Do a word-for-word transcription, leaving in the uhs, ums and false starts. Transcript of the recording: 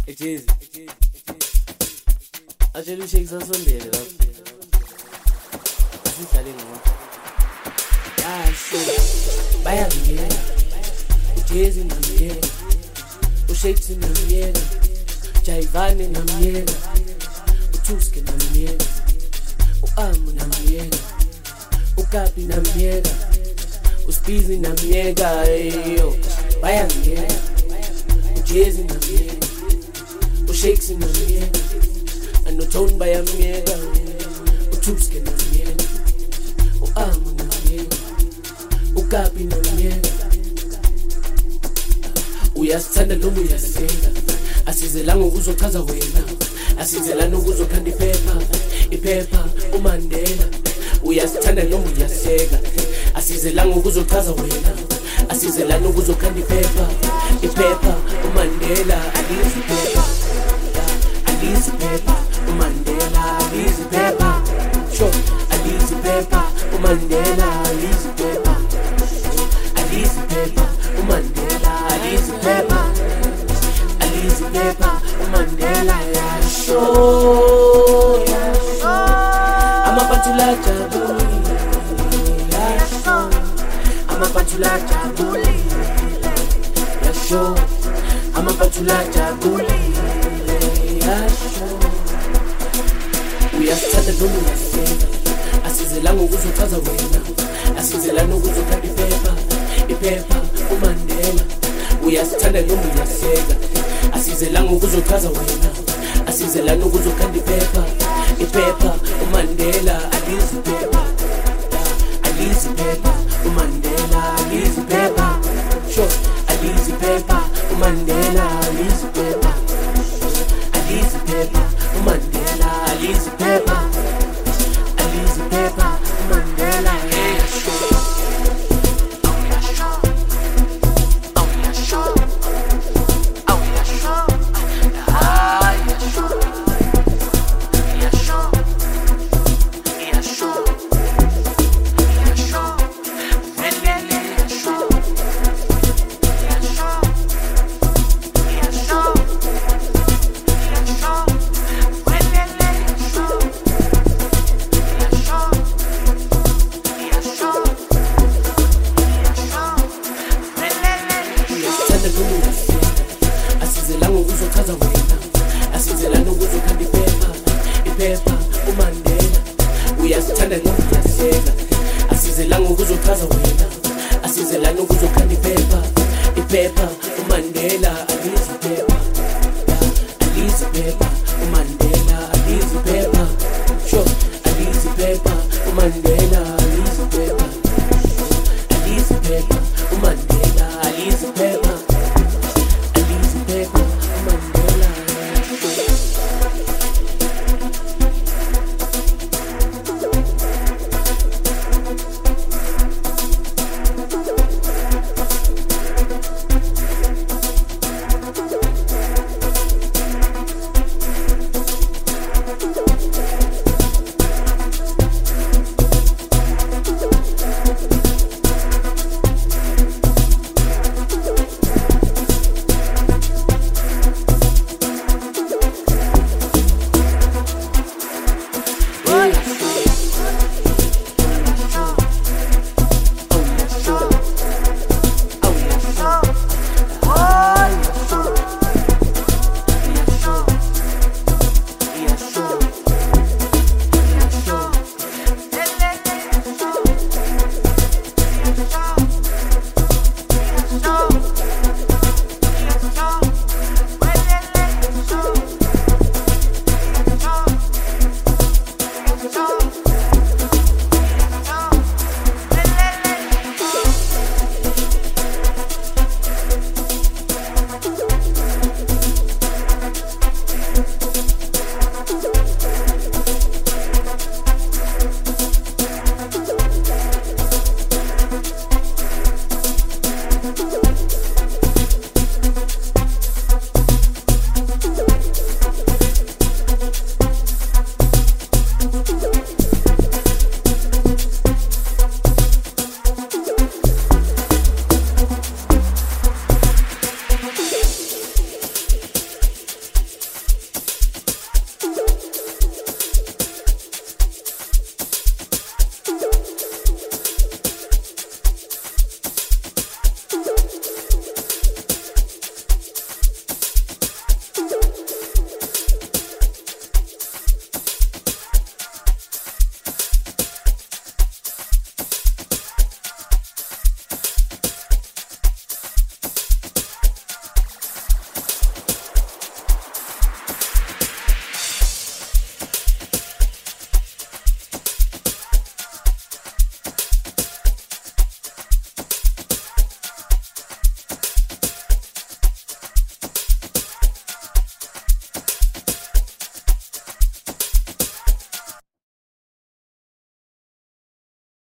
Ejezi. Atshela uShake sasondele lapho. Asidlale ngama. Yasho. Bayangiyela. Ejezi namyela. uShake namyela. Jaivane namyela. uTuske namyela. uAmu namyela. uKapi namyela. uSpizi namyela. Eyo. Bayangiyela. Ejezi namyela. uShake namyela. Anotone bayamyela. uTuske namyela. uAmu namyela. uKapi namyela. Uyasithanda noma uyaseka. Asizelanga ukuzochaza wena. Asizelana ukuzokhanda iphepha. Iphepha uMandela. Uyasithanda noma uyaseka. Asizelanga ukuzochaza wena. Asizelana ukuzokhanda iphepha. Iphepha uMandela. Alizi iphepha. Alizi iphepha uMandela. Alizi iphepha. Sure. Alizi iphepha uMandela. Alizi iphepha. Alizi iphepha uMandela. Alizi iphepha. Alizi iphepha uMandela. Yasho. Yasho. Amaphathula jabulile. Yasho. Amaphathula jabulile. Yasho. Amaphathula jabulile. Yasho. Uyasithanda noma uyaseka. Asizelanga ukuzochaza wena. Asizelana ukuzokhanda iphepha. Iphepha uMandela. Uyasithanda noma uyaseka. Asizelanga ukuzochaza wena. Asizelana ukuzokhanda iphepha. Iphepha uMandela. Alizi iphepha. Alizi iphepha uMandela. Alizi iphepha. Sure. Alizi iphepha uMandela. Alizi iphepha. Alizi iphepha uMandela. Alizi iphepha. Alizi iphepha uMandela. Sure. Asizelanga ukuzochaza wena. Asizelana ukuzokhanda iphepha. Iphepha uMandela. Uyasithanda noma uyaseka. Asizelanga ukuzochaza wena. Asizelana ukuzokhanda iphepha. Iphepha uMandela.